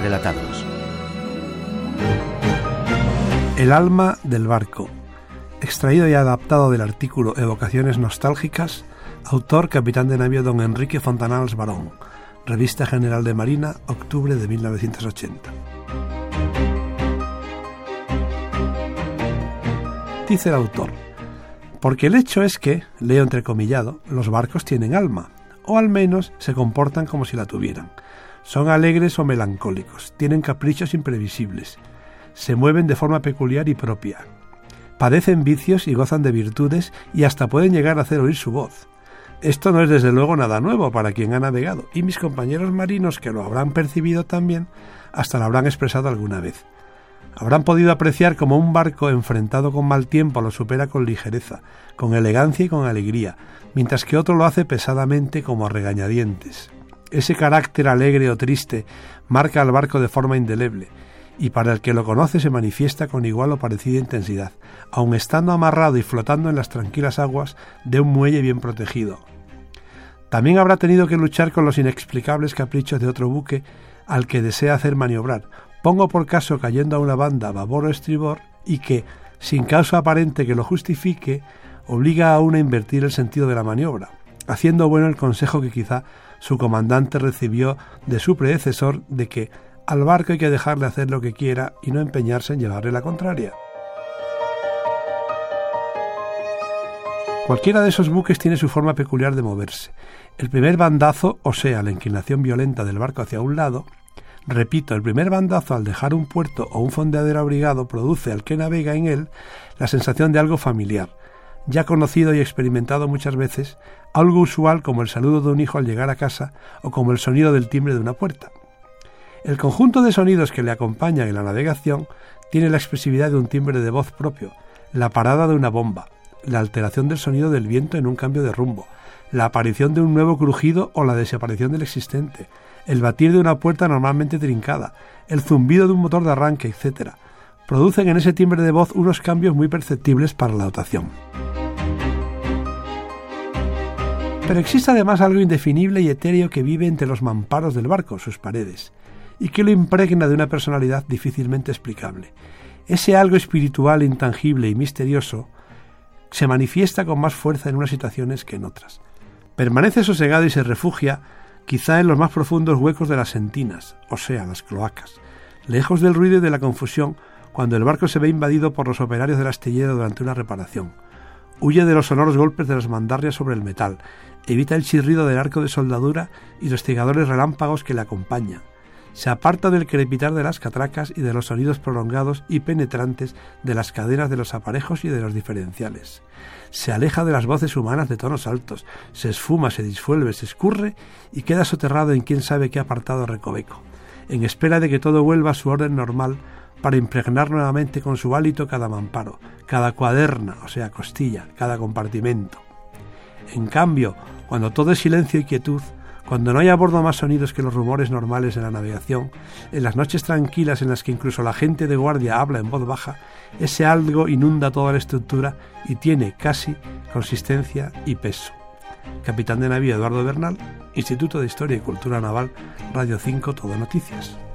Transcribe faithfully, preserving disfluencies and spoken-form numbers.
relatados. El alma del barco. Extraído y adaptado del artículo Evocaciones nostálgicas, autor capitán de navío don Enrique Fontanals Barón, Revista General de Marina, octubre de mil novecientos ochenta. Dice el autor: porque el hecho es que, leo entrecomillado, los barcos tienen alma, o al menos se comportan como si la tuvieran. Son alegres o melancólicos, tienen caprichos imprevisibles, se mueven de forma peculiar y propia, padecen vicios y gozan de virtudes y hasta pueden llegar a hacer oír su voz. Esto no es desde luego nada nuevo para quien ha navegado, y mis compañeros marinos que lo habrán percibido también, hasta lo habrán expresado alguna vez. Habrán podido apreciar cómo un barco enfrentado con mal tiempo lo supera con ligereza, con elegancia y con alegría, mientras que otro lo hace pesadamente como a regañadientes. Ese carácter alegre o triste marca al barco de forma indeleble, y para el que lo conoce se manifiesta con igual o parecida intensidad, aun estando amarrado y flotando en las tranquilas aguas de un muelle bien protegido. También habrá tenido que luchar con los inexplicables caprichos de otro buque al que desea hacer maniobrar. Pongo por caso cayendo a una banda a babor o estribor y que, sin causa aparente que lo justifique, obliga a uno a invertir el sentido de la maniobra, haciendo bueno el consejo que quizá su comandante recibió de su predecesor de que al barco hay que dejarle hacer lo que quiera y no empeñarse en llevarle la contraria. Cualquiera de esos buques tiene su forma peculiar de moverse. El primer bandazo, o sea, la inclinación violenta del barco hacia un lado, repito, el primer bandazo al dejar un puerto o un fondeadero abrigado produce al que navega en él la sensación de algo familiar, ya conocido y experimentado muchas veces, algo usual como el saludo de un hijo al llegar a casa o como el sonido del timbre de una puerta. El conjunto de sonidos que le acompañan en la navegación tiene la expresividad de un timbre de voz propio, la parada de una bomba, la alteración del sonido del viento en un cambio de rumbo, la aparición de un nuevo crujido o la desaparición del existente, el batir de una puerta normalmente trincada, el zumbido de un motor de arranque, etcétera. Producen en ese timbre de voz unos cambios muy perceptibles para la dotación. Pero existe además algo indefinible y etéreo que vive entre los mamparos del barco, sus paredes, y que lo impregna de una personalidad difícilmente explicable. Ese algo espiritual, intangible y misterioso se manifiesta con más fuerza en unas situaciones que en otras. Permanece sosegado y se refugia quizá en los más profundos huecos de las sentinas, o sea, las cloacas, lejos del ruido y de la confusión cuando el barco se ve invadido por los operarios del astillero durante una reparación. Huye de los sonoros golpes de las mandarrias sobre el metal, evita el chirrido del arco de soldadura y los cegadores relámpagos que le acompañan. Se aparta del crepitar de las catracas y de los sonidos prolongados y penetrantes de las cadenas de los aparejos y de los diferenciales. Se aleja de las voces humanas de tonos altos, se esfuma, se disuelve, se escurre y queda soterrado en quién sabe qué apartado recoveco, en espera de que todo vuelva a su orden normal para impregnar nuevamente con su hálito cada mamparo, cada cuaderna, o sea, costilla, cada compartimento. En cambio, cuando todo es silencio y quietud, cuando no hay a bordo más sonidos que los rumores normales de la navegación, en las noches tranquilas en las que incluso la gente de guardia habla en voz baja, ese algo inunda toda la estructura y tiene casi consistencia y peso. Capitán de navío Eduardo Bernal, Instituto de Historia y Cultura Naval, Radio cinco Todo Noticias.